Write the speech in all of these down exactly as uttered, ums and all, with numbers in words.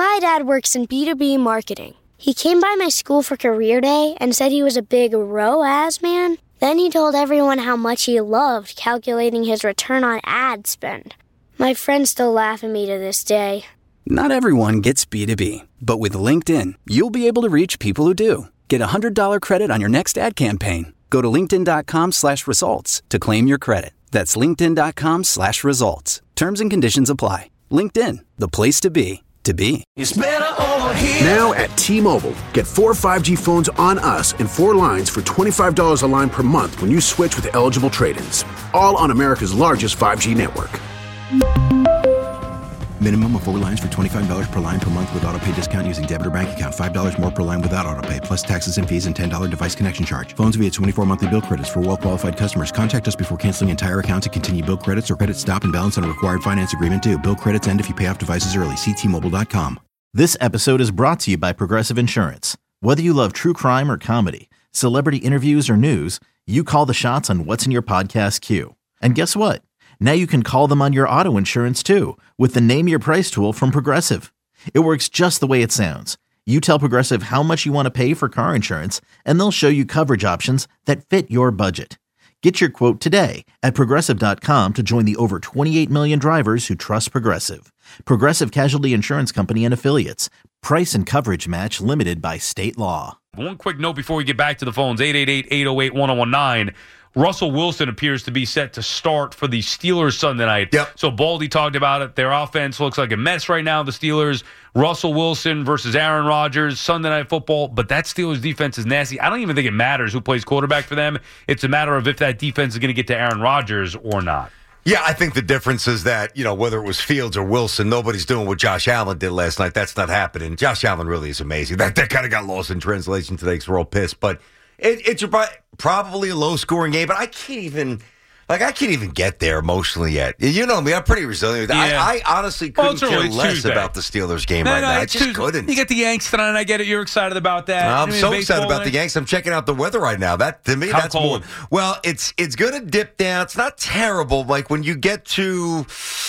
My dad works in B two B marketing. He came by my school for career day and said he was a big R O A S man. Then he told everyone how much he loved calculating his return on ad spend. My friends still laugh at me to this day. Not everyone gets B two B, but with LinkedIn, you'll be able to reach people who do. Get a one hundred dollars credit on your next ad campaign. Go to linkedin.com slash results to claim your credit. That's linkedin.com slash results. Terms and conditions apply. LinkedIn, the place to be, to be. It's better over here. Now at T-Mobile, get four five G phones on us and four lines for twenty-five dollars a line per month when you switch with eligible trade-ins. All on America's largest five G network. Minimum of four lines for twenty-five dollars per line per month with autopay discount using debit or bank account. five dollars more per line without autopay, plus taxes and fees and ten dollars device connection charge. Phones via twenty-four monthly bill credits for well-qualified customers. Contact us before canceling entire account to continue bill credits or credit stop and balance on required finance agreement due. Bill credits end if you pay off devices early. See T Mobile dot com. This episode is brought to you by Progressive Insurance. Whether you love true crime or comedy, celebrity interviews or news, you call the shots on what's in your podcast queue. And guess what? Now you can call them on your auto insurance too with the Name Your Price tool from Progressive. It works just the way it sounds. You tell Progressive how much you want to pay for car insurance, and they'll show you coverage options that fit your budget. Get your quote today at Progressive dot com to join the over twenty-eight million drivers who trust Progressive. Progressive Casualty Insurance Company and Affiliates. Price and coverage match limited by state law. One quick note before we get back to the phones, eight eight eight, eight oh eight, one oh one nine. Russell Wilson appears to be set to start for the Steelers Sunday night. Yep. So Baldy talked about it. Their offense looks like a mess right now, the Steelers. Russell Wilson versus Aaron Rodgers, Sunday Night Football. But that Steelers defense is nasty. I don't even think it matters who plays quarterback for them. It's a matter of if that defense is going to get to Aaron Rodgers or not. Yeah, I think the difference is that, you know, whether it was Fields or Wilson, nobody's doing what Josh Allen did last night. That's not happening. Josh Allen really is amazing. That, that kind of got lost in translation today because we're all pissed. But it, it's probably a low-scoring game, but I can't even... Like, I can't even get there emotionally yet. You know me, I'm pretty resilient. Yeah. I, I honestly couldn't well, care it's less Tuesday. about the Steelers game no, right no, now. I just Tuesday. couldn't. You get the Yanks tonight, and I get it. You're excited about that. I'm I mean, so excited about night. the Yanks. I'm checking out the weather right now. That to me, How that's cold? more. Well, it's it's going to dip down. It's not terrible. Like when you get to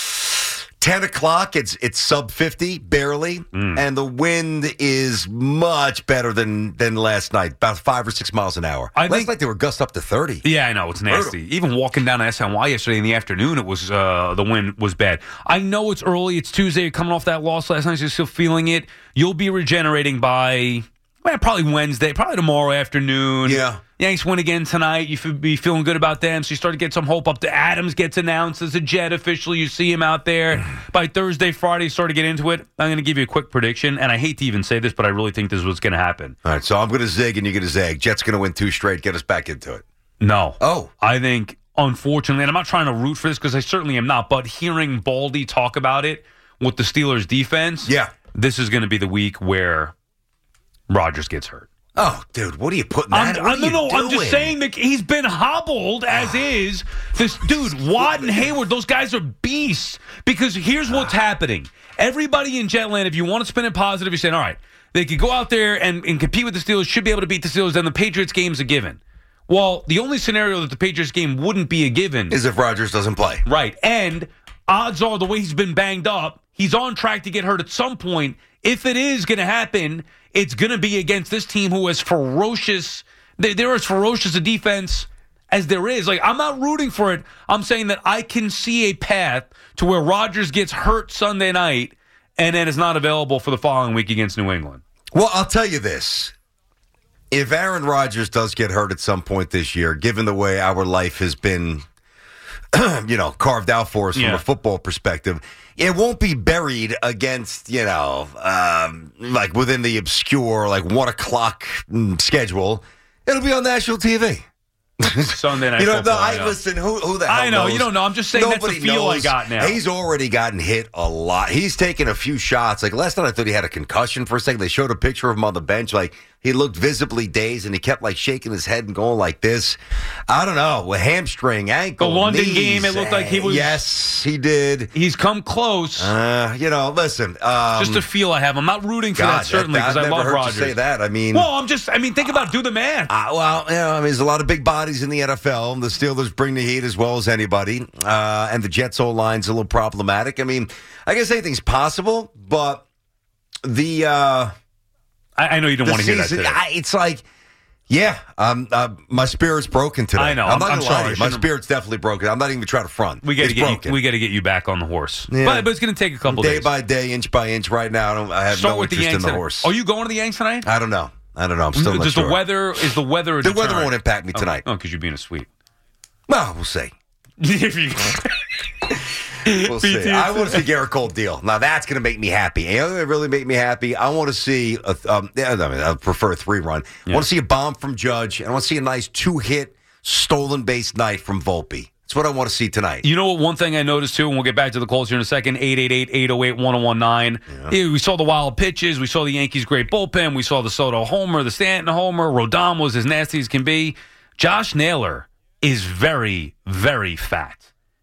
ten o'clock, it's it's sub fifty, barely, Mm. and the wind is much better than than last night, about five or six miles an hour. I last think, night they were gust up to thirty. Yeah, I know it's nasty. Brutal. Even walking down S N Y yesterday in the afternoon, it was uh, the wind was bad. I know it's early. It's Tuesday. You're coming off that loss last night. So you're still feeling it. You'll be regenerating by well, probably Wednesday, probably tomorrow afternoon. Yeah. Yanks win again tonight. You should be feeling good about them. So you start to get some hope up. To Adams gets announced as a Jet official. You see him out there. By Thursday, Friday, you start to get into it. I'm going to give you a quick prediction, and I hate to even say this, but I really think this is what's going to happen. All right, so I'm going to zig and you're going to zag. Jets going to win two straight. Get us back into it. No. Oh. I think, unfortunately, and I'm not trying to root for this because I certainly am not, but hearing Baldy talk about it with the Steelers defense, Yeah. this is going to be the week where Rodgers gets hurt. Oh, dude, what are you putting that? I'm, what I'm, are you no, no, I'm just doing? saying that he's been hobbled as is. This dude, Watt and Hayward, those guys are beasts. Because here's what's happening. Everybody in Jetland, if you want to spin it positive, you're saying, all right, they could go out there and, and compete with the Steelers, should be able to beat the Steelers, then the Patriots game's a given. Well, the only scenario that the Patriots game wouldn't be a given is if Rodgers doesn't play. Right. And odds are, the way he's been banged up, he's on track to get hurt at some point. If it is going to happen, it's going to be against this team who is ferocious. They're as ferocious a defense as there is. Like, I'm not rooting for it. I'm saying that I can see a path to where Rodgers gets hurt Sunday night and then is not available for the following week against New England. Well, I'll tell you this. If Aaron Rodgers does get hurt at some point this year, given the way our life has been, you know, carved out for us Yeah. from a football perspective, it won't be buried against, you know, um, like within the obscure, like one o'clock mm, schedule. It'll be on national T V. Sunday night You know, football. no, I, I know. listen. Who, who the hell I know. knows? You don't know. I'm just saying Nobody that's the feel knows. I got now. He's already gotten hit a lot. He's taken a few shots. Like last night, I thought he had a concussion for a second. They showed a picture of him on the bench. Like he looked visibly dazed, and he kept like shaking his head and going like this. I don't know, a hamstring, ankle, The London knees. game, it looked like he was- Yes, he did. He's come close. Uh, you know, listen. Um, just a feel I have. I'm not rooting for God, that, certainly, that- because I've I never love heard Rodgers. you say that. I mean, Well, I'm just, I mean, think about it. Do the math. Uh, well, you know, I mean, there's a lot of big bodies in the N F L. The Steelers bring the heat as well as anybody. Uh, and the Jets' O-line's a little problematic. I mean, I guess anything's possible, but the uh, I, I know you don't the want to hear that season, today. I, it's like, yeah, um, uh, my spirit's broken today. I know. I'm not I'm gonna lie sorry. to you. My Shouldn't- spirit's definitely broken. I'm not even trying to front. we got to It's get broken. you, we got to get you back on the horse. Yeah. But, but it's going to take a couple day days. by day, inch by inch. Right now, I, don't, I have Start no with the interest Yanks in the tonight. horse. Are you going to the Yanks tonight? I don't know. I don't know. I'm still not Does sure. the weather is the weather a The weather deterrent? won't impact me tonight. Oh, because you're being a sweet. Well, we'll see. We'll B T, see. I want to see Garrett Cole deal. Now that's going to make me happy. You know, it really make me happy. I want to see. A, um, yeah, I mean, I prefer a three run. Yeah. I want to see a bomb from Judge, and I want to see a nice two hit stolen base night from Volpe. That's what I want to see tonight. You know what? One thing I noticed too, and we'll get back to the calls here in a second. eight eight eight, eight oh eight, one oh one nine. Yeah, we saw the wild pitches. We saw the Yankees' great bullpen. We saw the Soto homer, the Stanton homer. Rodon was as nasty as can be. Josh Naylor is very, very fat.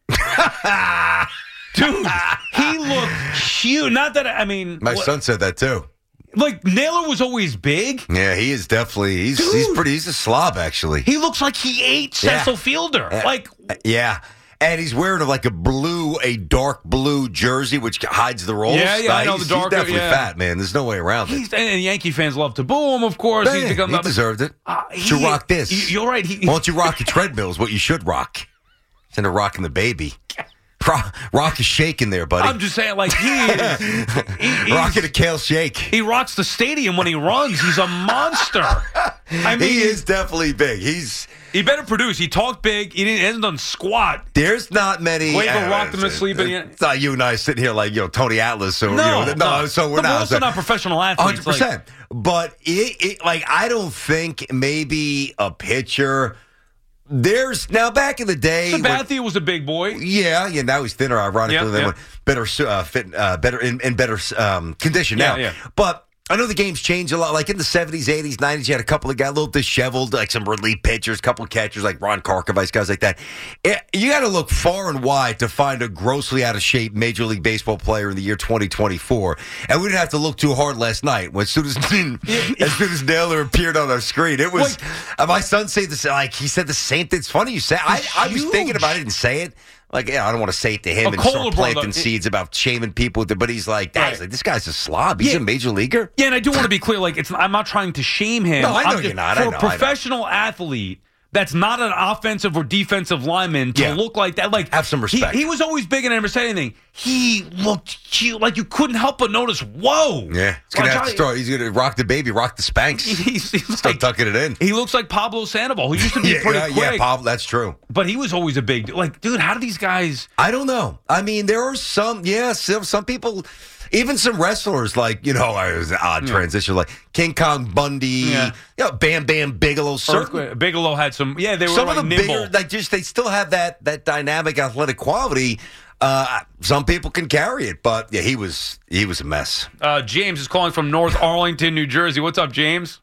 Dude, he looked cute. Not that, I mean. My what- son said that too. Like, Naylor was always big. Yeah, he is definitely. He's Dude. he's pretty. He's a slob, actually. He looks like he ate Cecil Yeah. Fielder. Yeah. Like, Yeah. And he's wearing like a blue, a dark blue jersey, which hides the rolls. Yeah, yeah, I know he's, the darker- He's definitely yeah. fat, man. There's no way around it. he's, and Yankee fans love to boo him, of course. Man, he's become he deserved it. Uh, Should he- rock this. you- You're right. He, Why don't you rock the treadmill is what you should rock. Instead of rocking the baby. Rock, rock is shaking there, buddy. I'm just saying, like, he is. He, he's- Rocking a kale shake. he rocks the stadium when he runs. He's a monster. I mean, He is definitely big. He's he better produce. He talked big. He, didn't, he hasn't done squat. there's not many. Gleyber uh, rocked him to sleep in the- It's not you and I sitting here like you know Tony Atlas or No, you know, no, no. so we're But not. also not professional athletes. Hundred percent. But it, it, like, I don't think maybe a pitcher. There's now back in the day. when- Sabathia was a big boy. Yeah, yeah. Now he's thinner, ironically, Yeah, than yeah. when better uh, fit, uh, better in, in better um, condition Yeah, now. yeah. But I know the game's changed a lot. Like in the seventies, eighties, nineties, you had a couple of guys, a little disheveled, like some relief pitchers, a couple of catchers, like Ron Karkovice, guys like that. It, you got to look far and wide to find a grossly out of shape Major League Baseball player in the year twenty twenty-four. And we didn't have to look too hard last night when as soon as as soon as Naylor appeared on our screen, it was. Uh, my son said this, like he said the same thing. It's funny you say. I, I was huge. thinking about it and say it. Like, yeah, I don't want to say it to him A and Kohler start planting brother. seeds about shaming people, but he's like, Right. Dad's like, this guy's a slob. He's Yeah. a major leaguer. Yeah, and I do want to be clear. Like, it's I'm not trying to shame him. No, I know I'm you're just- not. For I know, a I know. professional athlete that's not an offensive or defensive lineman to Yeah. look like that, like Have some he- respect. He, was always big and never said anything. He looked cute, like you couldn't help but notice. Whoa, Yeah, he's gonna Like, have to I- start. He's gonna rock the baby, rock the Spanx. He's, he's Start like, tucking it in. he looks like Pablo Sandoval, who used to be Yeah, pretty yeah, quick, yeah, Pablo, that's true. but he was always a big. Like, dude, how do these guys? I don't know. I mean, there are some, yeah, some, some people, even some wrestlers, like, you know, it was an odd transition, like King Kong Bundy, Yeah. you know, Bam Bam Bigelow, certain, Bigelow had some. Yeah, they were some like of the nimble. bigger, like, just, they still have that, that dynamic athletic quality. Uh, some people can carry it, but yeah, he was, he was a mess. uh, James is calling from North Arlington, New Jersey. What's up, James?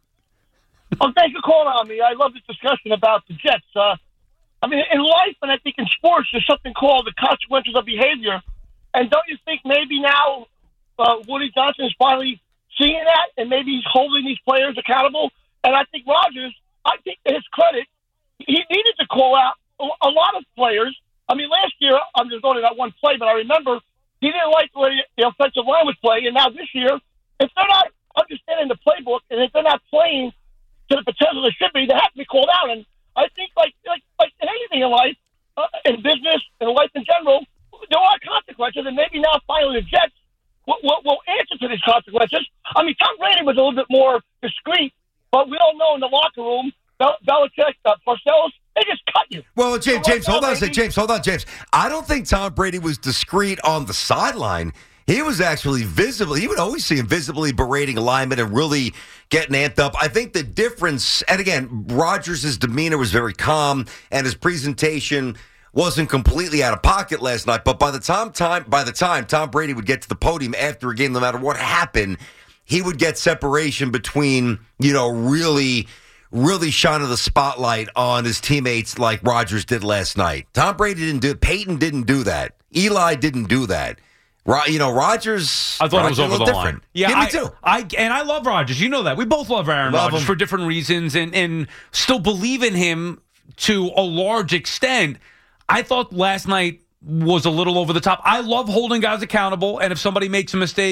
Oh, thanks for calling on me. I love this discussion about the Jets. Uh, I mean, in life, and I think in sports, there's something called the consequences of behavior. And don't you think maybe now uh, Woody Johnson is finally seeing that, and maybe he's holding these players accountable? And I think Rodgers, I think to his credit, he needed to call out a, a lot of players. I mean, last year, I'm just only that one play, but I remember he didn't like the way the offensive line was playing. And now this year, if they're not understanding the playbook, and if they're not playing to the potential they should be, they have to be called out. And I think, like like, like in anything in life, uh, in business, in life in general, there are consequences. And maybe now, finally, the Jets will, will, will answer to these consequences. I mean, Tom Brady was a little bit more discreet, but we all know in the locker room, Bel- Belichick, uh, Parcells, they just cut you. Well, James, So James, right hold now, on a second. baby- James, hold on, James. I don't think Tom Brady was discreet on the sideline. He was actually visible. You would always see him visibly berating linemen and really getting amped up. I think the difference, and again, Rodgers' demeanor was very calm, and his presentation wasn't completely out of pocket last night. But by the time, time by the time Tom Brady would get to the podium after a game, no matter what happened, he would get separation between, you know, really. really shining the spotlight on his teammates like Rodgers did last night. Tom Brady didn't do it. Peyton didn't do that. Eli didn't do that. Ro- you know, Rodgers. I thought Rodgers it was over a the little line. different. Yeah, me I, too. I and I love Rodgers. You know that. We both love Aaron Love Rodgers him. for different reasons, and and still believe in him to a large extent. I thought last night was a little over the top. I love holding guys accountable, and if somebody makes a mistake,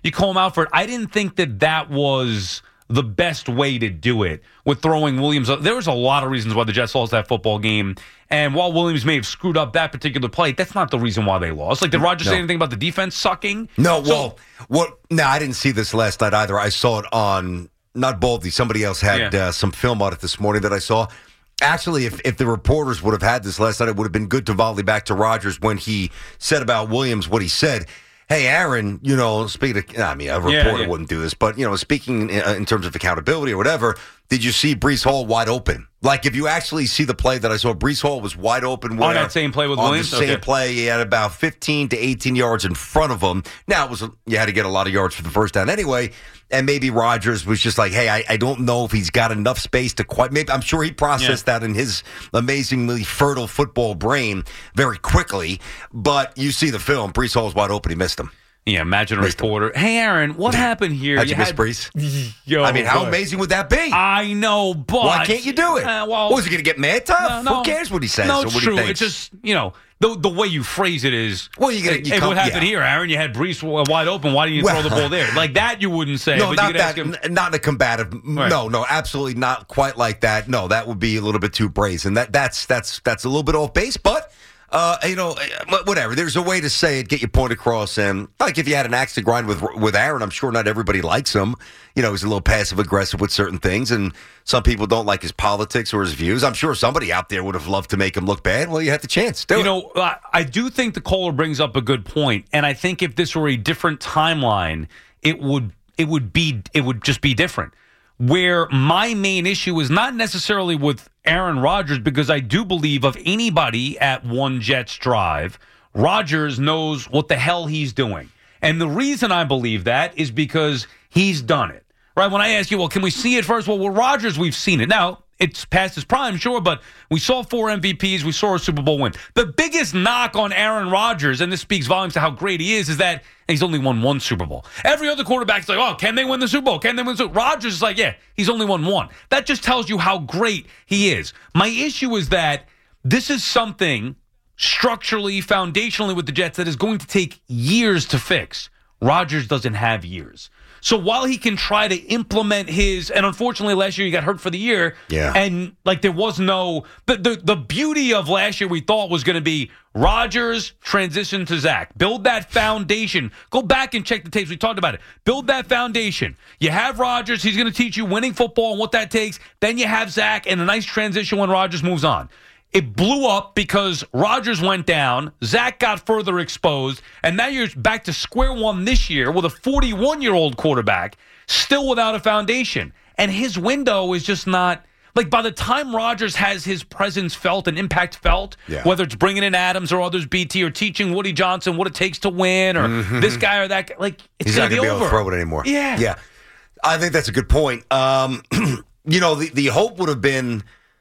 you call him out for it. I didn't think that that was the best way to do it with throwing Williams. There was a lot of reasons why the Jets lost that football game. And while Williams may have screwed up that particular play, that's not the reason why they lost. Like, did Rodgers no. say anything about the defense sucking? No, so, well, what? No, I didn't see this last night either. I saw it on, not Baldy, somebody else had yeah. uh, some film on it this morning that I saw. Actually, if, if the reporters would have had this last night, it would have been good to volley back to Rodgers when he said about Williams what he said. Hey, Aaron, you know, speaking of, I mean, a reporter yeah, yeah. wouldn't do this, but, you know, speaking in, in terms of accountability or whatever, did you see Breece Hall wide open? Like, if you actually see the play that I saw, Breece Hall was wide open. Where, on that same play with on Williams? the same okay. play, he had about fifteen to eighteen yards in front of him. Now, it was you had to get a lot of yards for the first down anyway, and maybe Rodgers was just like, hey, I, I don't know if he's got enough space to quite, maybe I'm sure he processed yeah. that in his amazingly fertile football brain very quickly, but you see the film, Breece Hall's wide open, he missed him. Yeah, imagine a missed reporter. Him. Hey, Aaron, what happened here? How'd you, you miss had... Breece? Yo, I mean, how boy. amazing would that be? I know, but... Why can't you do it? Uh, well, was he going to get mad tough? No, no, Who cares what he says no, or what true. he thinks? It's just, you know, the the way you phrase it is, well, you gotta, you hey, come, what happened yeah. here, Aaron? You had Breece wide open. Why didn't you well, throw the ball there? Like that you wouldn't say. No, but not you could that. ask him, Not in a combative. Right. No, no, absolutely not quite like that. No, that would be a little bit too brazen. That That's that's that's a little bit off base, but... Uh, you know, whatever. There's a way to say it, get your point across, and like if you had an axe to grind with with Aaron, I'm sure not everybody likes him. You know, he's a little passive aggressive with certain things, and some people don't like his politics or his views. I'm sure somebody out there would have loved to make him look bad. Well, you had the chance. Do you it. know, I do think the caller brings up a good point, and I think if this were a different timeline, it would it would be it would just be different. Where my main issue is not necessarily with Aaron Rodgers, because I do believe of anybody at One Jets Drive, Rodgers knows what the hell he's doing. And the reason I believe that is because he's done it. Right? When I ask you, well, can we see it first? Well, with Rodgers, we've seen it. Now, it's past his prime, sure, but we saw four M V Ps. We saw a Super Bowl win. The biggest knock on Aaron Rodgers, and this speaks volumes to how great he is, is that he's only won one Super Bowl. Every other quarterback's like, oh, can they win the Super Bowl? Can they win the Super Bowl? Rodgers is like, yeah, he's only won one. That just tells you how great he is. My issue is that this is something structurally, foundationally with the Jets that is going to take years to fix. Rodgers doesn't have years. So while he can try to implement his, and unfortunately last year he got hurt for the year, yeah. and like there was no, the, the, the beauty of last year we thought was going to be Rodgers transition to Zach. Build that foundation. Go back and check the tapes. We talked about it. Build that foundation. You have Rodgers. He's going to teach you winning football and what that takes. Then you have Zach and a nice transition when Rodgers moves on. It blew up because Rodgers went down, Zach got further exposed, and now you're back to square one this year with a forty-one-year-old quarterback still without a foundation. And his window is just not, like by the time Rodgers has his presence felt and impact felt, yeah. whether it's bringing in Adams or others, B T, or teaching Woody Johnson what it takes to win, or mm-hmm. this guy or that guy, like it's He's going to be, be be over. able to throw it anymore. Yeah. Yeah. I think that's a good point. Um, you know, the, the hope would have been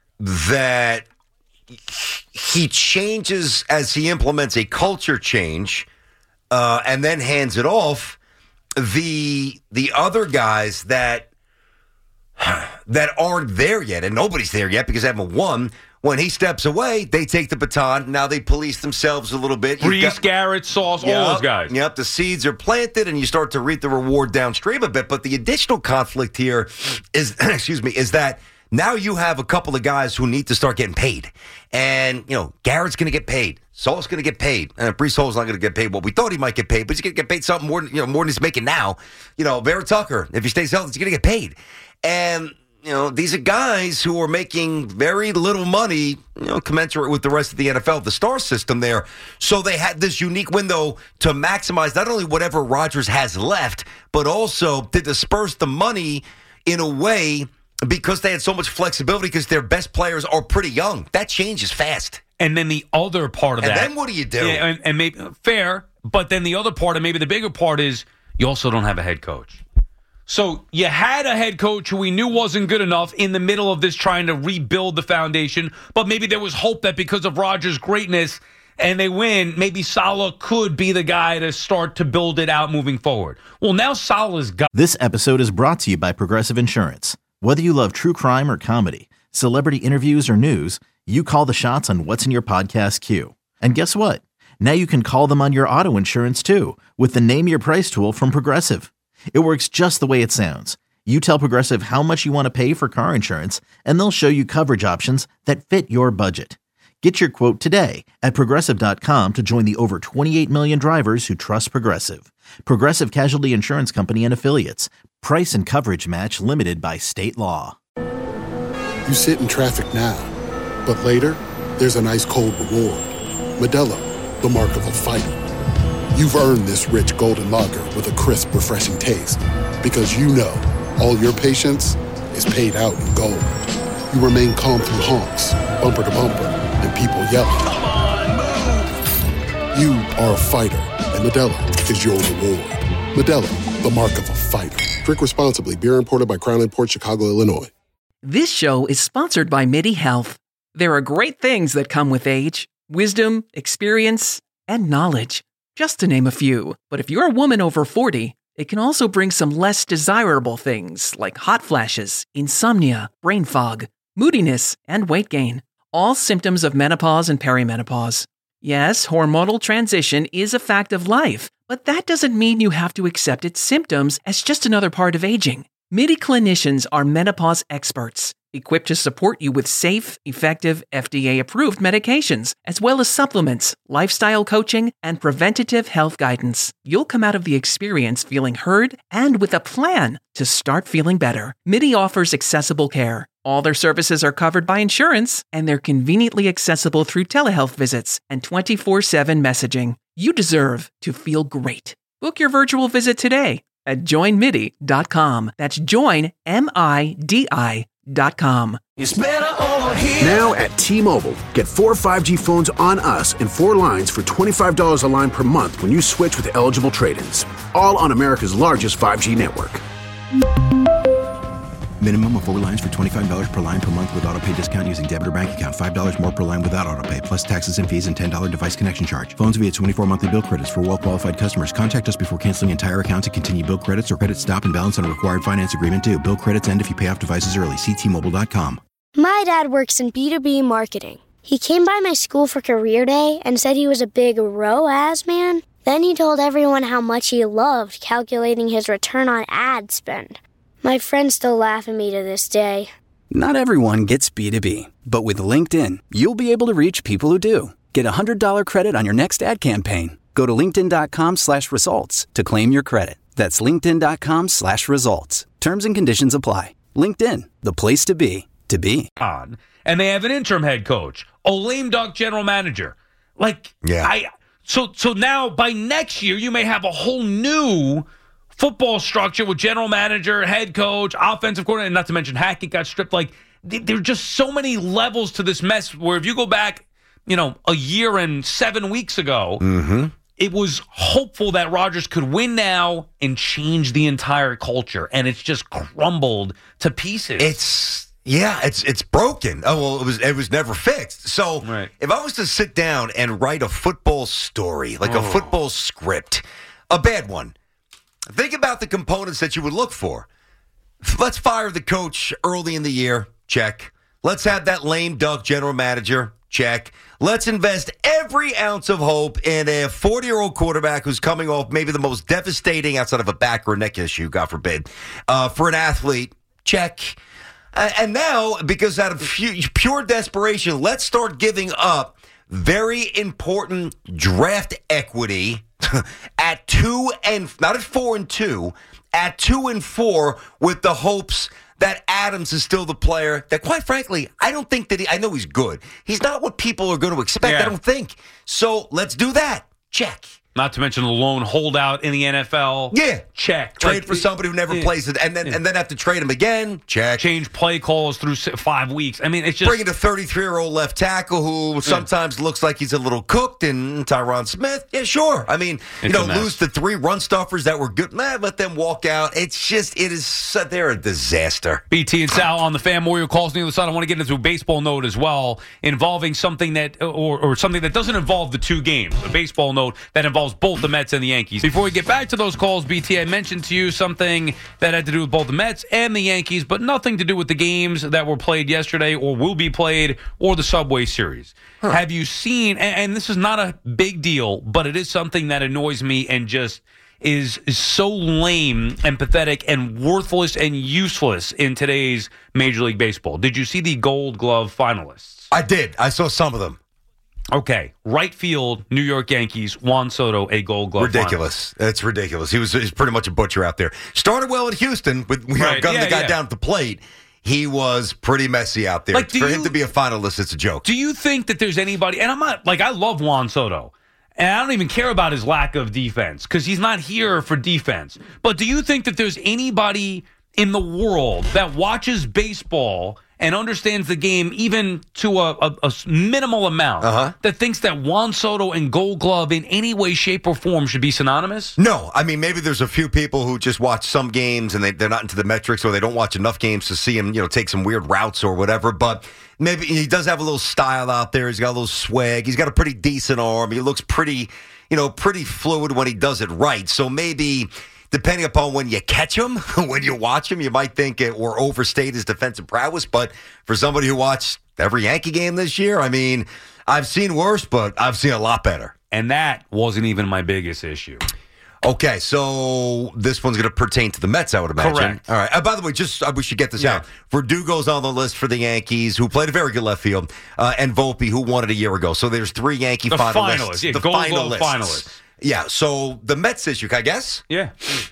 that he changes as he implements a culture change uh, and then hands it off. The the other guys that that aren't there yet, and nobody's there yet because they haven't won, when he steps away, they take the baton. Now they police themselves a little bit. Reese, got, Garrett, Sauce, yep, all those guys. Yep, the seeds are planted, and you start to reap the reward downstream a bit. But the additional conflict here is, excuse me, is that now you have a couple of guys who need to start getting paid. And, you know, Garrett's going to get paid. Saul's going to get paid. And Breece Hall's not going to get paid what we thought he might get paid, but he's going to get paid something more than, you know, more than he's making now. You know, Vera Tucker, if he stays healthy, he's going to get paid. And, you know, these are guys who are making very little money, you know, commensurate with the rest of the N F L, the star system there. So they had this unique window to maximize not only whatever Rodgers has left, but also to disperse the money in a way because they had so much flexibility because their best players are pretty young. That changes fast. And then the other part of and that. And then what do you do? Yeah, and, and maybe fair, but then the other part, and maybe the bigger part, is you also don't have a head coach. So you had a head coach who we knew wasn't good enough in the middle of this trying to rebuild the foundation, but maybe there was hope that because of Rodgers' greatness and they win, maybe Saleh could be the guy to start to build it out moving forward. Well, now Saleh's got... This episode is brought to you by Progressive Insurance. Whether you love true crime or comedy, celebrity interviews or news, you call the shots on what's in your podcast queue. And guess what? Now you can call them on your auto insurance too with the Name Your Price tool from Progressive. It works just the way it sounds. You tell Progressive how much you want to pay for car insurance, and they'll show you coverage options that fit your budget. Get your quote today at Progressive dot com to join the over twenty-eight million drivers who trust Progressive. Progressive Casualty Insurance Company and Affiliates. Price and coverage match limited by state law. You sit in traffic now, but later, there's an ice cold reward. Modelo, the mark of a fighter. You've earned this rich golden lager with a crisp, refreshing taste. Because you know, all your patience is paid out in gold. You remain calm through honks, bumper to bumper, and people yelling. Come on, move! You are a fighter, and Modelo is your reward. Modelo, the mark of a fighter. Drink responsibly. Beer imported by Crown Imports, Chicago, Illinois. This show is sponsored by MIDI Health. There are great things that come with age. Wisdom, experience, and knowledge. Just to name a few. But if you're a woman over forty, it can also bring some less desirable things like hot flashes, insomnia, brain fog, moodiness, and weight gain. All symptoms of menopause and perimenopause. Yes, hormonal transition is a fact of life, but that doesn't mean you have to accept its symptoms as just another part of aging. MIDI clinicians are menopause experts, equipped to support you with safe, effective, F D A-approved medications, as well as supplements, lifestyle coaching, and preventative health guidance. You'll come out of the experience feeling heard and with a plan to start feeling better. MIDI offers accessible care. All their services are covered by insurance, and they're conveniently accessible through telehealth visits and twenty-four seven messaging. You deserve to feel great. Book your virtual visit today at join midi dot com. That's join, M I D I dot com. It's better over here. Now at T-Mobile, get four five G phones on us and four lines for twenty-five dollars a line per month when you switch with eligible trade-ins. All on America's largest five G network. Minimum of four lines for twenty-five dollars per line per month with autopay discount using debit or bank account. five dollars more per line without autopay, plus taxes and fees and ten dollars device connection charge. Phones via twenty-four monthly bill credits for well-qualified customers. Contact us before canceling entire account to continue bill credits or credit stop and balance on a required finance agreement due. Bill credits end if you pay off devices early. See T Mobile dot com. My dad works in B two B marketing. He came by my school for career day and said he was a big R O A S man. Then he told everyone how much he loved calculating his return on ad spend. My friends still laugh at me to this day. Not everyone gets B two B, but with LinkedIn, you'll be able to reach people who do. Get a one hundred dollars credit on your next ad campaign. Go to linkedin dot com slash results to claim your credit. That's linkedin dot com slash results. Terms and conditions apply. LinkedIn, the place to be, to be. On, and they have an interim head coach, a lame duck general manager. Like, yeah. I so so now by next year, you may have a whole new football structure with general manager, head coach, offensive coordinator, and not to mention Hackett got stripped. Like, there are just so many levels to this mess where if you go back, you know, a year and seven weeks ago, mm-hmm. it was hopeful that Rodgers could win now and change the entire culture, and it's just crumbled to pieces. It's, yeah, it's it's broken. Oh, well, it was it was never fixed. So right. If I was to sit down and write a football story, like oh. a football script, a bad one, think about the components that you would look for. Let's fire the coach early in the year. Check. Let's have that lame duck general manager. Check. Let's invest every ounce of hope in a forty-year-old quarterback who's coming off maybe the most devastating outside of a back or neck issue, God forbid, uh, for an athlete. Check. Uh, and now, because out of pure desperation, let's start giving up very important draft equity at two and not at four and two, at two and four, with the hopes that Adams is still the player that, quite frankly, I don't think that he, I know he's good. He's not what people are going to expect, yeah. I don't think. So let's do that. Check. Not to mention the lone holdout in the N F L. Yeah. Check. Trade like, for somebody who never yeah. plays it, and then yeah. and then have to trade him again. Check. Change play calls through five weeks. I mean, it's just... Bring in a thirty-three-year-old left tackle who sometimes yeah. looks like he's a little cooked, and Tyron Smith. Yeah, sure. I mean, it's you know, lose the three run stuffers that were good. Nah, let them walk out. It's just, it is, they're a disaster. B T and Sal on the Fan. Warrior calls on the other side. I want to get into a baseball note as well, involving something that, or, or something that doesn't involve the two games. A baseball note that involves both the Mets and the Yankees. Before we get back to those calls, B T, I mentioned to you something that had to do with both the Mets and the Yankees, but nothing to do with the games that were played yesterday or will be played or the Subway Series. Huh. Have you seen, and, and this is not a big deal, but it is something that annoys me and just, is, is so lame and pathetic and worthless and useless in today's Major League Baseball. Did you see the Gold Glove finalists? I did. I saw some of them. Okay, right field, New York Yankees, Juan Soto, a Gold Glove. Ridiculous. Finalist. That's ridiculous. He was he's pretty much a butcher out there. Started well at Houston with you know, Right. gunning Yeah, the guy yeah. down at the plate. He was pretty messy out there. Like, do For him you- to be a finalist, it's a joke. Do you think that there's anybody, and I'm not, like, I love Juan Soto, and I don't even care about his lack of defense, because he's not here for defense. But do you think that there's anybody in the world that watches baseball and understands the game even to a, a, a minimal amount Uh-huh. that thinks that Juan Soto and Gold Glove in any way, shape, or form should be synonymous? No, I mean, maybe there's a few people who just watch some games and they, they're not into the metrics, or they don't watch enough games to see him, you know, take some weird routes or whatever. But maybe he does have a little style out there. He's got a little swag. He's got a pretty decent arm. He looks pretty, you know, pretty fluid when he does it right. So maybe, depending upon when you catch him, when you watch him, you might think it or overstate his defensive prowess. But for somebody who watched every Yankee game this year, I mean, I've seen worse, but I've seen a lot better. And that wasn't even my biggest issue. Okay, so this one's going to pertain to the Mets, I would imagine. Correct. All right. Uh, by the way, just uh, we should get this Yeah. out. Verdugo's on the list for the Yankees, who played a very good left field, uh, and Volpe, who won it a year ago. So there's three Yankee The finalists. finalists, yeah, the Gold Glove finalists. finalists. Yeah. So the Mets issue, can I guess? Yeah.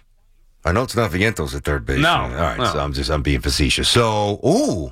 I know it's not Vientos at third base. No, All right. no. So I'm just I'm being facetious. So, ooh,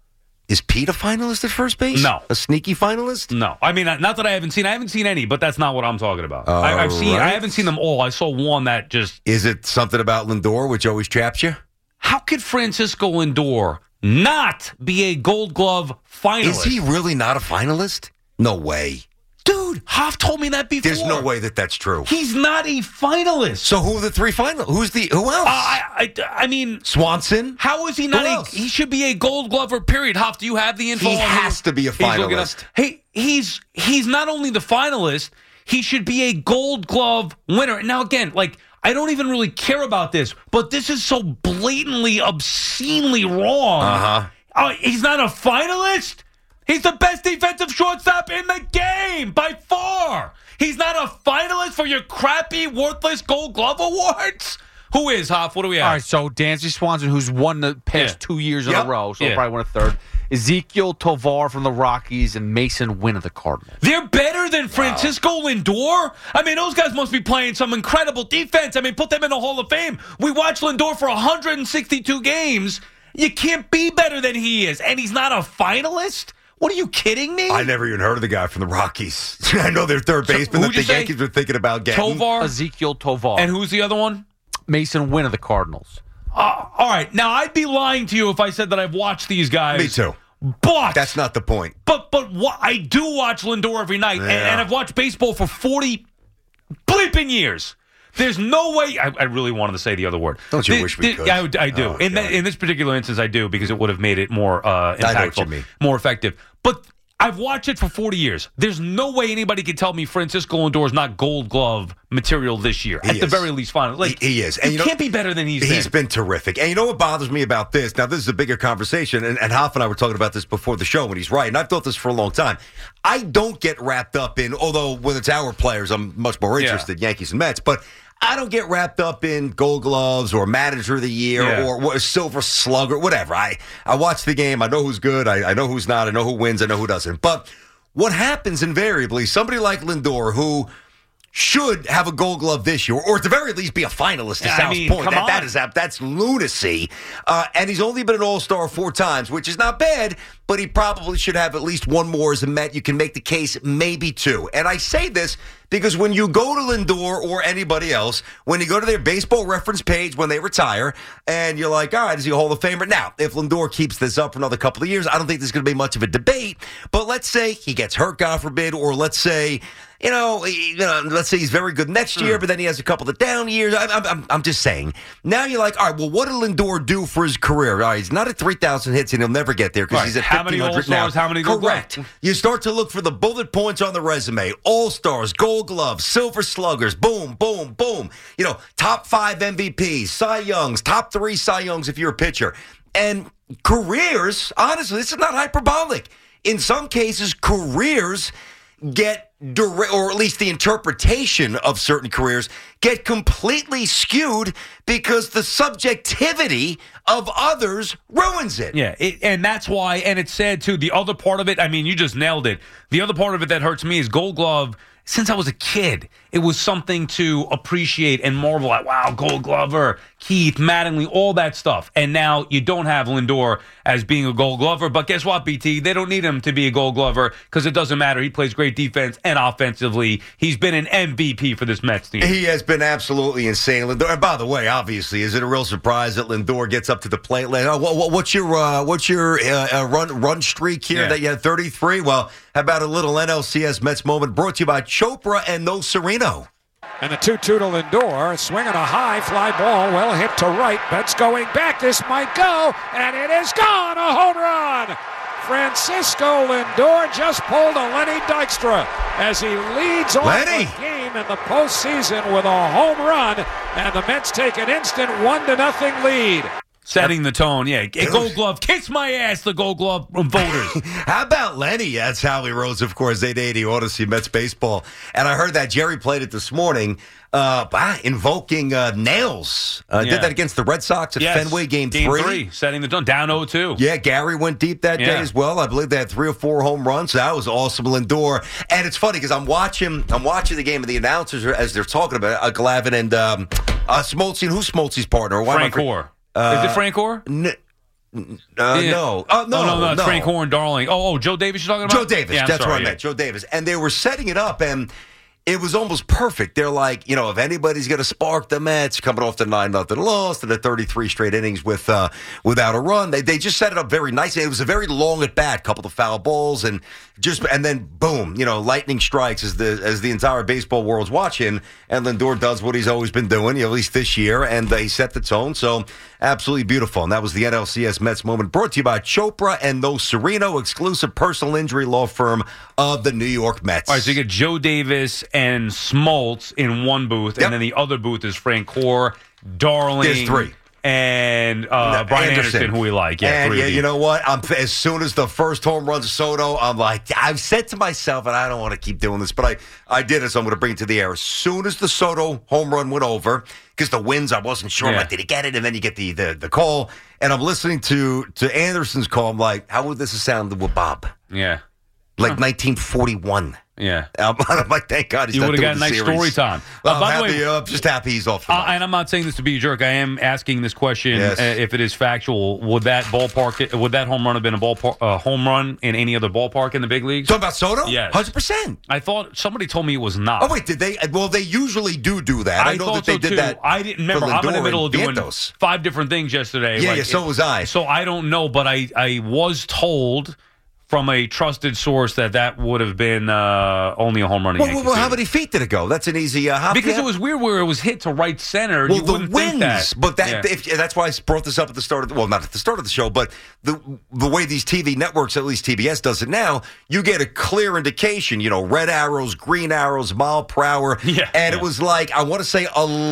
is Pete a finalist at first base? No. A sneaky finalist? No, I mean, not that I haven't seen. I haven't seen any, but that's not what I'm talking about. All I, I've seen. I right. haven't seen them all. I saw one that just. Is it something about Lindor, which always traps you? How could Francisco Lindor not be a Gold Glove finalist? Is he really not a finalist? No way. Dude, Hoff told me that before. There's no way that that's true. He's not a finalist. So who are the three final? Who's the who else? Uh, I, I, I mean, Swanson. how is he not Who a? else? He should be a Gold Glover. Period. Hoff, do you have the info? He on has who- to be a He's looking up- finalist. Hey, he's he's not only the finalist. He should be a Gold Glove winner. Now, again, like, I don't even really care about this, but this is so blatantly, obscenely wrong. Uh-huh. Uh, he's not a finalist? He's the best defensive shortstop in the game by far. He's not a finalist for your crappy, worthless Gold Glove awards? Who is, Hoff? What do we have? All right, so Dansby Swanson, who's won the past Yeah. two years in Yep. a row, so Yeah. probably won a third. Ezekiel Tovar from the Rockies and Mason Wynn of the Cardinals. They're better than Francisco Lindor? I mean, those guys must be playing some incredible defense. I mean, put them in the Hall of Fame. We watched Lindor for one hundred sixty-two games. You can't be better than he is. And he's not a finalist? What are you kidding me? I never even heard of the guy from the Rockies. I know they're third baseman that who'd you the say? Yankees were thinking about getting. Tovar? Ezekiel Tovar. And who's the other one? Mason Wynn of the Cardinals. Uh, all right. Now, I'd be lying to you if I said that I've watched these guys. Me too. But That's not the point. But but what I do watch Lindor every night, and, Yeah. and I've watched baseball for forty bleeping years. There's no way. I, I really wanted to say the other word. Don't you The- wish we the- could? I, I do. Oh, in, that, God. in this particular instance, I do because it would have made it more uh, I know what impactful, you mean. more effective. But I've watched it for forty years. There's no way anybody can tell me Francisco Lindor is not Gold Glove material this year. He At the is. very least, final. Like He- he is. And And you you know- can't be better than he's, He's been. been terrific. And you know what bothers me about this? Now, this is a bigger conversation, and, and Hoff and I were talking about this before the show, and he's right, and I've thought this for a long time. I don't get wrapped up in, although when it's our players, I'm much more Yeah. interested, Yankees and Mets, but I don't get wrapped up in Gold Gloves or Manager of the Year Yeah. or what, Silver Slugger, whatever. I, I watch the game. I know who's good. I, I know who's not. I know who wins. I know who doesn't. But what happens invariably, somebody like Lindor, who should have a Gold Glove this year, or at the very least be a finalist to Yeah, I Sal's mean, point. come That, that on. is that's lunacy. Uh, and he's only been an All-Star four times, which is not bad, but he probably should have at least one more as a Met. You can make the case maybe two. And I say this because when you go to Lindor or anybody else, when you go to their baseball reference page when they retire, and you're like, all right, is he a Hall of Famer? Now, if Lindor keeps this up for another couple of years, I don't think there's going to be much of a debate. But let's say he gets hurt, God forbid, or let's say, you know, he- you know, let's say he's very good next year, but then he has a couple of down years. I, I, I'm, I'm just saying. Now you're like, all right, well, what did Lindor do for his career? All right, he's not at three thousand hits, and he'll never get there because Right. he's at How many fifteen hundred now. All-Stars, how many Gold Correct. Gloves? You start to look for the bullet points on the resume. All-Stars, Gold Gloves, Silver Sluggers, boom, boom, boom. You know, top five M V Ps, Cy Youngs, top three Cy Youngs if you're a pitcher. And careers, honestly, this is not hyperbolic. In some cases, careers get, dire- or at least the interpretation of certain careers, get completely skewed because the subjectivity of others ruins it. Yeah, it, and that's why, and it's sad too, the other part of it, I mean, you just nailed it. The other part of it that hurts me is Gold Glove. Since I was a kid, it was something to appreciate and marvel at. Wow, Gold Glover, Keith, Mattingly, all that stuff. And now you don't have Lindor as being a Gold Glover. But guess what, B T? They don't need him to be a Gold Glover because it doesn't matter. He plays great defense and offensively. He's been an M V P for this Mets team. He has been absolutely insane. Lindor, and by the way, obviously, is it a real surprise that Lindor gets up to the plate? Like, oh, what, what's your uh, what's your uh, uh, run run streak here Yeah. that you had thirty-three? Well, how about a little N L C S Mets moment brought to you by Chopra and No Sereno. And the two two to Lindor, swinging a high fly ball, well hit to right. Betts going back. This might go, and it is gone. A home run. Francisco Lindor just pulled a Lenny Dykstra as he leads off Lenny. the game in the postseason with a home run, and the Mets take an instant one to nothing lead. Setting the tone, yeah. Gold Glove, kiss my ass, the Gold Glove voters. How about Lenny? That's Howie Rose, of course, eight eighty Odyssey Mets baseball. And I heard that Jerry played it this morning, uh, bah, invoking uh, nails. Uh, Yeah. Did that against the Red Sox at Yes. Fenway, game, Game three. three, setting the tone, down oh two. Yeah, Gary went deep that day Yeah. as well. I believe they had three or four home runs. So that was awesome, Lindor. And it's funny because I'm watching, I'm watching the game, and the announcers are, as they're talking about it, uh, Glavine and um, uh, Smoltz. Who's Smoltz's partner? Why am I Frank for- Orr. Uh, Is it Frank Orr? N- uh, Yeah. No. Uh, no, oh, no, no, it's no. Frank Orr and Darling. Oh, oh, Joe Davis you're talking about? Joe Davis. Yeah, I'm That's sorry, what I yeah. meant. Joe Davis. And they were setting it up, and it was almost perfect. They're like, you know, if anybody's going to spark the Mets coming off the nine nothing loss to the thirty-three straight innings with uh, without a run, they they just set it up very nicely. It was a very long at bat, couple of foul balls, and just and then boom, you know, lightning strikes as the as the entire baseball world's watching, and Lindor does what he's always been doing, at least this year, and they set the tone. So absolutely beautiful. And that was the N L C S Mets moment brought to you by Chopra and No Sereno, exclusive personal injury law firm of the New York Mets. All right, so you get Joe Davis and Smoltz in one booth, Yep. and then the other booth is Frank Orr, Darling. There's three. And uh, Brian Anderson. who we like. Yeah, and three yeah, of you you. know what? I'm as soon as the first home run to Soto, I'm like, I've said to myself, and I don't want to keep doing this, but I, I did it, so I'm going to bring it to the air. As soon as the Soto home run went over, because the winds, I wasn't sure, Yeah. like, did he get it? And then you get the, the the call, and I'm listening to to Anderson's call. I'm like, how would this have sounded with Bob? Yeah. Like nineteen forty-one. Yeah. I'm, I'm like, thank God he's You not would have doing got a the nice series. story time. Well, Uh, by I'm the happy, way, uh, just happy he's off the Uh, mic. and I'm not saying this to be a jerk. I am asking this question. Yes. Uh, if it is factual, would that ballpark, would that home run have been a ballpark, uh, home run in any other ballpark in the big leagues? Talking about Soto? Yes. one hundred percent. I thought somebody told me it was not. Oh, wait, did they? Well, they usually do do that. I, know thought that they so did too. that. I didn't for remember. I'm in the Lindor middle of and doing Vientos. five different things yesterday. Yeah, Like, yeah, so it- was I. So I don't know, but I, I was told from a trusted source that that would have been uh, only a home run. in Well, Yankee well, how Stadium. many feet did it go? That's an easy uh, hop. Because yeah. it was weird where it was hit to right center. Well, you the wouldn't winds, think that. but that Yeah. if, that's why I brought this up at the start of the, well, not at the start of the show, but the the way these T V networks, at least T B S does it now, you get a clear indication. You know, red arrows, green arrows, mile per hour, Yeah, and yeah. it was like I want to say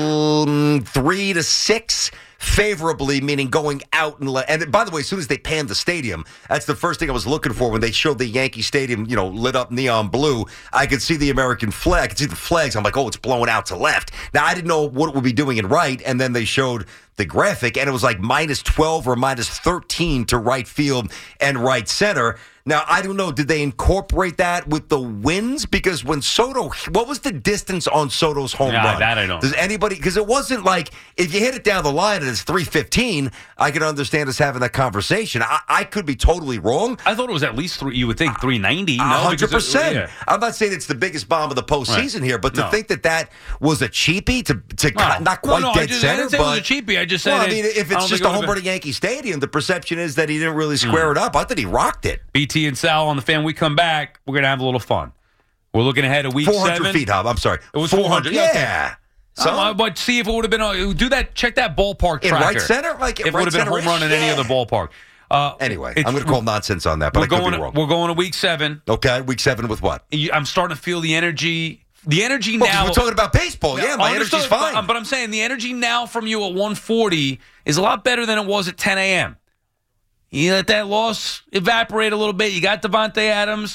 um, three to six. Favorably, meaning going out and le- and by the way, as soon as they panned the stadium, that's the first thing I was looking for when they showed the Yankee Stadium, you know, lit up neon blue. I could see the American flag, I could see the flags. I'm like, oh, it's blowing out to left. Now I didn't know what it would be doing in right, and then they showed the graphic, and it was like minus twelve or minus thirteen to right field and right center. Now, I don't know, did they incorporate that with the winds? Because when Soto, what was the distance on Soto's home Yeah, run? that I don't Does anybody, because it wasn't like, if you hit it down the line and it's three fifteen, I can understand us having that conversation. I, I could be totally wrong. I thought it was at least three. You would think three ninety. No, one hundred because it- percent. yeah. I'm not saying it's the biggest bomb of the postseason Right. here, but to No. think that that was a cheapie, to, to No. not No, quite no, I dead just- I center, didn't say it but was a cheapie. I just said well, I it- mean, if I it's don't just think a it would've home run been- at Yankee Stadium, the perception is that he didn't really square it up. I thought he rocked it. B T and Sal on the fan. We come back. We're gonna have a little fun. We're looking ahead at week four hundred seven. feet, Hob. I'm sorry. It was four hundred. Yeah. Yeah. So, Um, but see if it would have been. A, do that. Check that ballpark in tracker. right center? Like, if it right would have been a home center-ish? run in any Yeah. other ballpark. Uh, Anyway, it's- I'm going to call nonsense on that, but we're I could going. be wrong. We're going to week seven. Okay, week seven with what? You- I'm starting to feel the energy. The energy Well, now. we're talking about baseball. Yeah, my Understood, energy's fine. But, but I'm saying the energy now from you at one forty is a lot better than it was at ten a.m. You let that loss evaporate a little bit. You got Devontae Adams.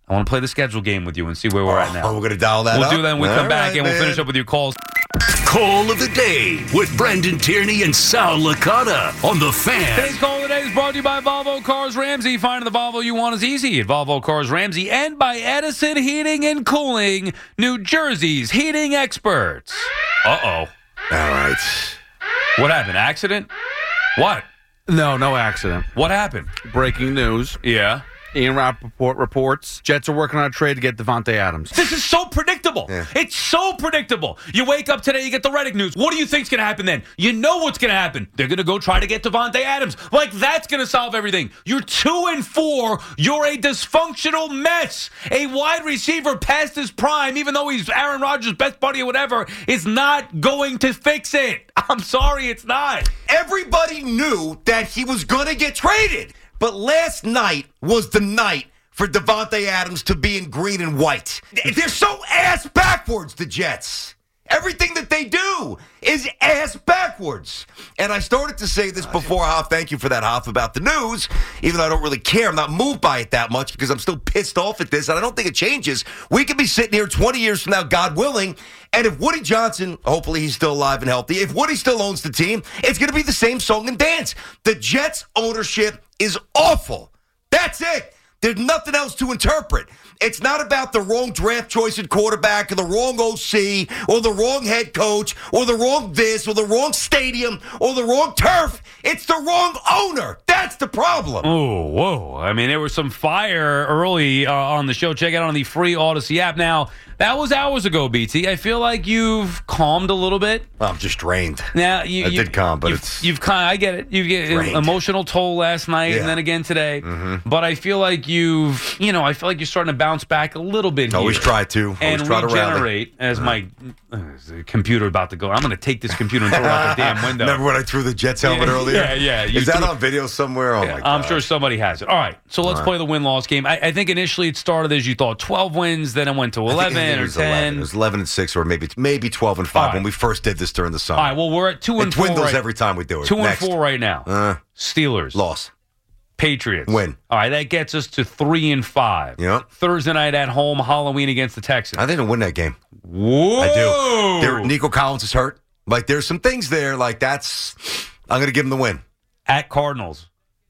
I want to play the schedule game with you and see where we're at now. Oh, we're going to dial that we'll up? We'll do that when we All come back, right, and we'll man. finish up with your calls. Call of the day with Brendan Tierney and Sal Licata on The Fan. Today's call of the day is brought to you by Volvo Cars Ramsey. Finding the Volvo you want is easy at Volvo Cars Ramsey, and by Edison Heating and Cooling, New Jersey's heating experts. Uh-oh. All right. What happened? Accident? What? No, no accident. What happened? Breaking news. Yeah. Ian Rappaport reports Jets are working on a trade to get Devontae Adams. This is so predictable. Yeah. It's so predictable. You wake up today, you get the Reddick news. What do you think's going to happen then? You know what's going to happen. They're going to go try to get Devontae Adams. Like, that's going to solve everything. You're two and four. You're a dysfunctional mess. A wide receiver past his prime, even though he's Aaron Rodgers' best buddy or whatever, is not going to fix it. I'm sorry, it's not. Everybody knew that he was going to get traded. But last night was the night for Devontae Adams to be in green and white. They're so ass backwards, the Jets. Everything that they do is ass backwards. And I started to say this before, Hoff. Thank you for that, Hoff, about the news. Even though I don't really care. I'm not moved by it that much because I'm still pissed off at this. And I don't think it changes. We could be sitting here twenty years from now, God willing. And if Woody Johnson, hopefully he's still alive and healthy, if Woody still owns the team, it's going to be the same song and dance. The Jets' ownership is awful. That's it. There's nothing else to interpret. It's not about the wrong draft choice at quarterback or the wrong O C or the wrong head coach or the wrong this or the wrong stadium or the wrong turf. It's the wrong owner. That's the problem. Oh, whoa. I mean, there was some fire early uh, on the show. Check it out on the free Odyssey app. Now, that was hours ago, B T. I feel like you've calmed a little bit. I'm just drained. Now, you, I you, did calm, but you've, it's... You've kind of, I get it. You get an emotional toll last night Yeah. and then again today. Mm-hmm. But I feel like you've, you know, I feel like you're starting to bounce back a little bit here. Always try to. Always And try to rally. regenerate as my uh, the computer about to go. I'm going to take this computer and throw it out the damn window. Remember when I threw the Jets helmet Yeah, earlier? yeah, yeah. You Is that threw- on video somewhere? Oh, Yeah, my God. I'm sure somebody has it. All right, so let's All right. play the win-loss game. I, I think initially it started as you thought, twelve wins, then it went to I think- eleven I think it or was ten. eleven. It was eleven and six, or maybe maybe twelve and five All right. when we first did this during the summer. All right, well, we're at two and it four. dwindles right, every time we do it. Two Next. and four right now. Uh, Steelers. loss. Patriots. Win. All right, that gets us to three and five. Yep. Thursday night at home, Halloween against the Texans. I think they'll win that game. Whoa. I do. There, Nico Collins is hurt. Like, there's some things there. Like, that's... I'm going to give them the win. At Cardinals.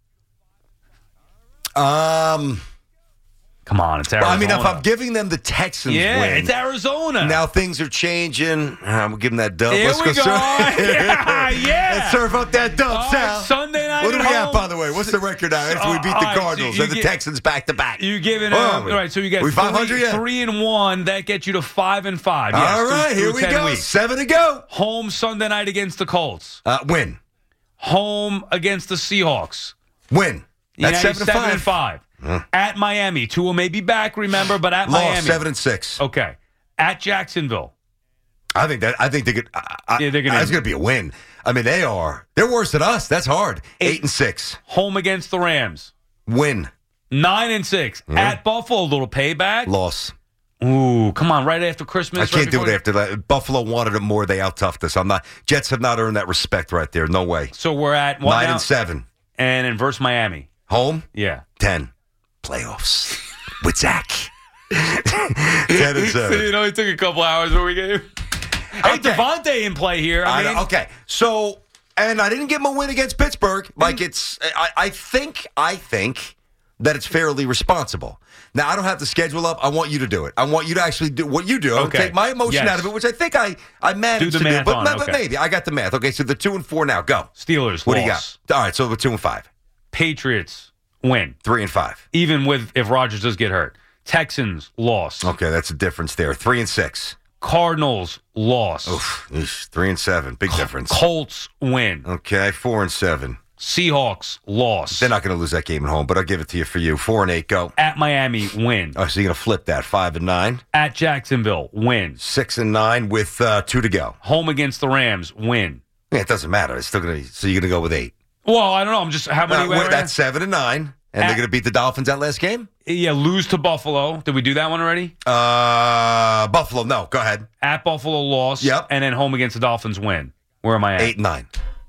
Um... Come on, it's Well, Arizona. I mean, if I'm giving them the Texans yeah, win... it's Arizona. Now things are changing. I'm going to give them that dub. Here Let's we go. go. Serve. Yeah, yeah. Let's serve up that dub, All right, Sal. Sunday night What do at we got, home. by the way? What's the record now after we beat All the right, so Cardinals you and the get- Texans back to back? You giving Where uh, are we? all right? So you get We three, five hundred yet? three and one. That gets you to five and five. Yes, All right, through- here through we ten go. weeks. Seven to go. Home Sunday night against the Colts. Uh, win. Home against the Seahawks. Win. Yeah, That's seven, seven to five. and five. Huh. At Miami, Tua may be back. Remember, but at Loss, Miami, seven and six. Okay. At Jacksonville. I think that. I think they could. I, I, Yeah, they're gonna- That's going to be a win. I mean, they are. They're worse than us. That's hard. Eight, and six. Home against the Rams. Win. Nine and six. At Buffalo, a little payback. Loss. Ooh, come on! Right after Christmas. I can't right do before- it after that. Buffalo wanted it more. They out-toughed us. I'm not. Jets have not earned that respect right there. No way. So we're at what Nine now? and seven. And in versus Miami. Home. Yeah. Ten. Playoffs with Zach. Ten and seven. It only took a couple hours when we gave. Hey, Okay. Devontae in play here. I I mean, know. Okay, so and I didn't give him a win against Pittsburgh. Like it's, I, I think, I think that it's fairly responsible. Now I don't have the schedule up. I want you to do it. I want you to actually do what you do. Okay. Take my emotion Yes. out of it, which I think I I managed Do the to math do. But, on it, but okay. maybe I got the math. Okay, so the two and four now. Go. Steelers. What loss. do you got? All right, so we're two and five, Patriots win, three and five. even with if Rodgers does get hurt. Texans loss. Okay, that's a difference there. Three and six. Cardinals loss. Oof, eesh, three and seven. Big difference. Colts win. Okay, four and seven. Seahawks loss. They're not going to lose that game at home, but I'll give it to you for you. Four and eight, go. At Miami win. Oh, so you're going to flip that. Five and nine. At Jacksonville win. Six and nine with uh, two to go. Home against the Rams win. Yeah, it doesn't matter. It's still going to. So you're going to go with eight. Well, I don't know. I'm just how many? Uh, wait, that's seven and nine, and At- they're going to beat the Dolphins that last game. Yeah, lose to Buffalo. Did we do that one already? Uh, Buffalo. No, go ahead. At Buffalo loss. Yep. And then home against the Dolphins win. Where am I at? Eight and nine.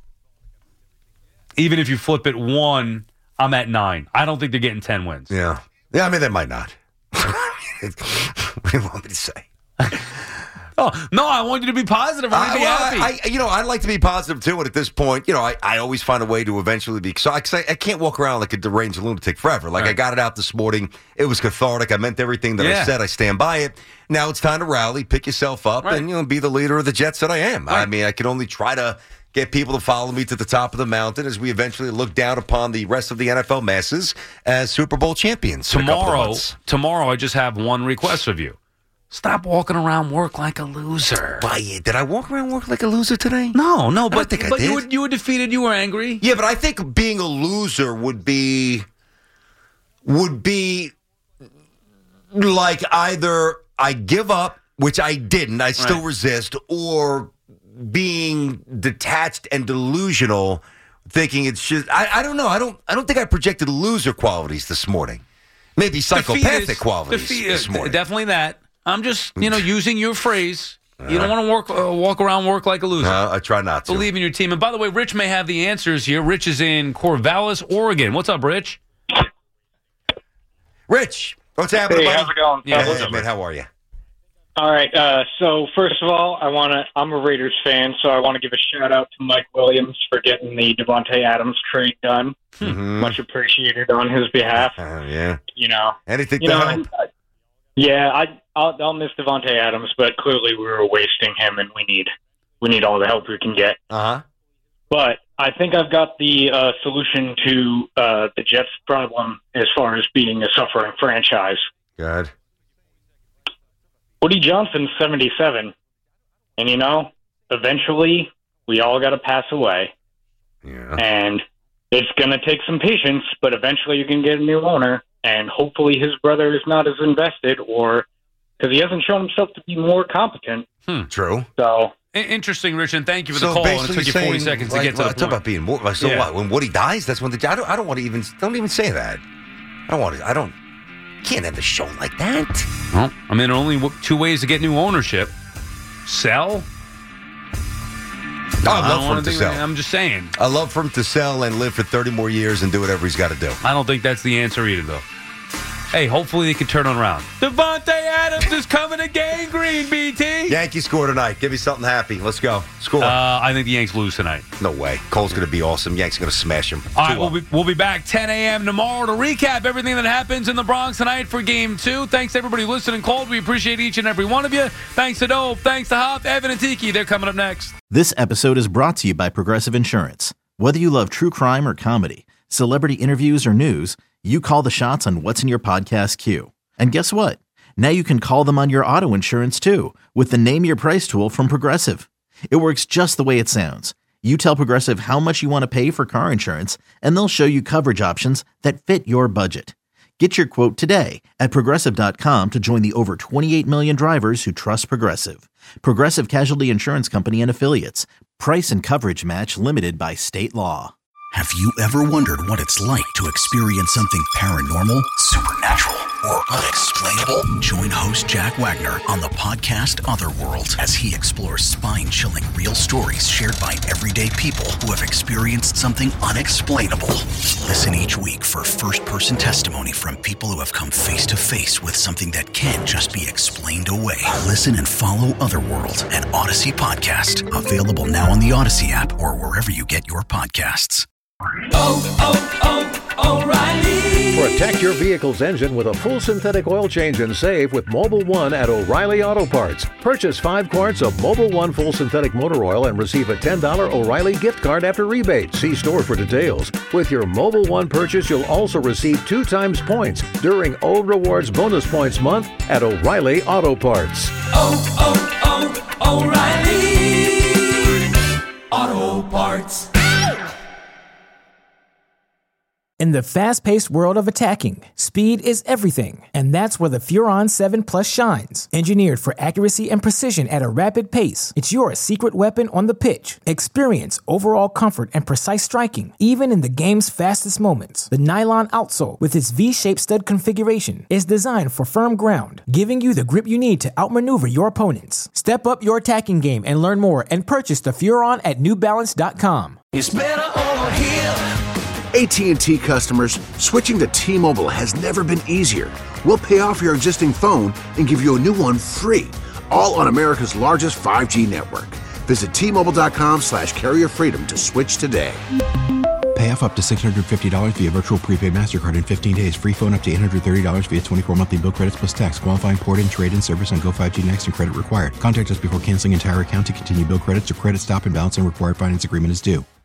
Even if you flip it one, I'm at nine. I don't think they're getting ten wins. Yeah. Yeah. I mean, they might not. What do you want me to say? Oh, no, I want you to be positive. I want you to be well, happy. I, you know, I'd like to be positive, too, and at this point, you know, I, I always find a way to eventually be, so I, I, I can't walk around like a deranged lunatic forever. Like, right. I got it out this morning. It was cathartic. I meant everything that yeah. I said. I stand by it. Now it's time to rally, pick yourself up, right. and, you know, be the leader of the Jets that I am. Right. I mean, I can only try to get people to follow me to the top of the mountain as we eventually look down upon the rest of the N F L masses as Super Bowl champions. Tomorrow, tomorrow, I just have one request of you. Stop walking around work like a loser. Why, did I walk around work like a loser today? No, no, but, I think I but did. you, were, you were defeated. You were angry. Yeah, but I think being a loser would be would be like either I give up, which I didn't, I still Right. resist, or being detached and delusional, thinking it's just I, I don't know. I don't I don't think I projected loser qualities this morning. Maybe psychopathic Defeat is- qualities defeat- this morning. Definitely that. I'm just, you know, using your phrase. You don't want to work, uh, walk around work like a loser. No, I try not to. Believe in your team. And by the way, Rich may have the answers here. Rich is in Corvallis, Oregon. What's up, Rich? Rich, what's happening, Hey, buddy? how's it going? Yeah, Fellas? hey, man, how are you? All right. Uh, so first of all, I want to. I'm a Raiders fan, so I want to give a shout out to Mike Williams for getting the Devontae Adams trade done. Mm-hmm. Much appreciated on his behalf. Uh, yeah. You know, Anything you to know, help. and, uh, yeah, I I'll, I'll miss Devontae Adams, but clearly we were wasting him, and we need we need all the help we can get. Uh huh. But I think I've got the uh, solution to uh, the Jets' problem as far as being a suffering franchise. Good. Woody Johnson's seventy-seven, and you know, eventually we all got to pass away. Yeah. And it's going to take some patience, but eventually you can get a new owner, and hopefully his brother is not as invested, or because he hasn't shown himself to be more competent. Hmm. True. So I- interesting, Rich, and thank you for So the call. And it basically took you saying, forty seconds to like, get to well, the talk point. about being more. So Yeah. what? When Woody dies, that's when the. I don't. I don't want to even. Don't even say that. I don't want to. I don't. Can't end the show like that. Well, I mean, only w- two ways to get new ownership: sell. I don't love for wanna him to do- sell. I'm just saying. I love for him to sell and live for thirty more years and do whatever he's got to do. I don't think that's the answer either, though. Hey, hopefully they can turn it around. Devontae Adams is coming to Gang Green, B T. Yankees score tonight. Give me something happy. Let's go. Score. Uh, I think the Yanks lose tonight. No way. Cole's going to be awesome. Yanks going to smash him. All right, Two we'll up. be, we'll be back ten a.m. tomorrow to recap everything that happens in the Bronx tonight for Game two. Thanks to everybody listening called. We appreciate each and every one of you. Thanks to Dope. Thanks to Hop, Evan, and Tiki. They're coming up next. This episode is brought to you by Progressive Insurance. Whether you love true crime or comedy, celebrity interviews or news, you call the shots on what's in your podcast queue. And guess what? Now you can call them on your auto insurance too with the Name Your Price tool from Progressive. It works just the way it sounds. You tell Progressive how much you want to pay for car insurance, and they'll show you coverage options that fit your budget. Get your quote today at Progressive dot com to join the over twenty-eight million drivers who trust Progressive. Progressive Casualty Insurance Company and Affiliates. Price and coverage match limited by state law. Have you ever wondered what it's like to experience something paranormal, supernatural, or unexplainable? Join host Jack Wagner on the podcast Otherworld as he explores spine-chilling real stories shared by everyday people who have experienced something unexplainable. Listen each week for first-person testimony from people who have come face-to-face with something that can't just be explained away. Listen and follow Otherworld, an Odyssey podcast. Available now on the Odyssey app or wherever you get your podcasts. Oh, oh, oh, O'Reilly. Protect your vehicle's engine with a full synthetic oil change and save with Mobile One at O'Reilly Auto Parts. Purchase five quarts of Mobile One full synthetic motor oil and receive a ten dollars O'Reilly gift card after rebate. See store for details. With your Mobile One purchase, you'll also receive two times points during O Rewards Bonus Points Month at O'Reilly Auto Parts. Oh, oh, oh, O'Reilly Auto Parts. In the fast-paced world of attacking, speed is everything, and that's where the Furon seven Plus shines. Engineered for accuracy and precision at a rapid pace, it's your secret weapon on the pitch. Experience overall comfort and precise striking, even in the game's fastest moments. The nylon outsole, with its V-shaped stud configuration, is designed for firm ground, giving you the grip you need to outmaneuver your opponents. Step up your attacking game and learn more and purchase the Furon at New Balance dot com. It's better over here. A T and T customers, switching to T-Mobile has never been easier. We'll pay off your existing phone and give you a new one free, all on America's largest five G network. Visit T-Mobile.com slash carrier freedom to switch today. Pay off up to six hundred fifty dollars via virtual prepaid MasterCard in fifteen days. Free phone up to eight hundred thirty dollars via twenty-four monthly bill credits plus tax. Qualifying port-in, trade-in service on Go five G Next and credit required. Contact us before canceling entire account to continue bill credits or credit stop and balance and required finance agreement is due.